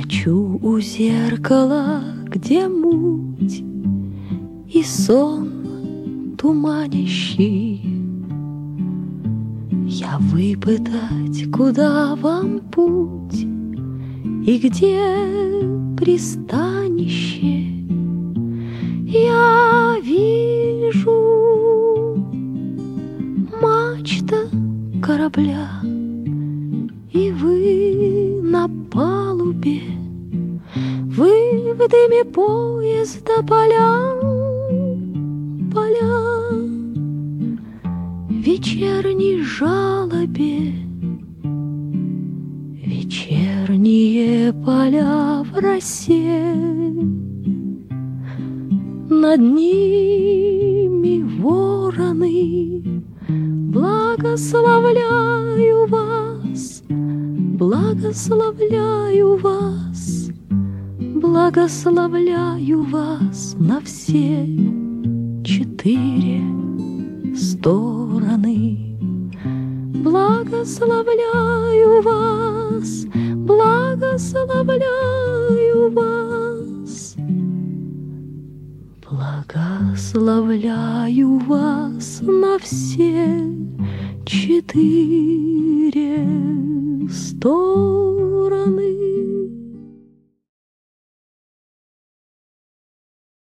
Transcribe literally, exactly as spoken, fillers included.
Стою у зеркала, где муть и сон туманящий. Я выпытать, куда вам путь и где пристанище. Я вижу мачта корабля, и вы на палубе. Вы в дыме поезда поля, поля в вечерней жалобе. Вечерние поля в росе, над ними вороны. Благословляю вас, благословляю вас, благословляю вас на все четыре стороны. Благословляю вас, благословляю вас, благословляю вас на все четыре стороны.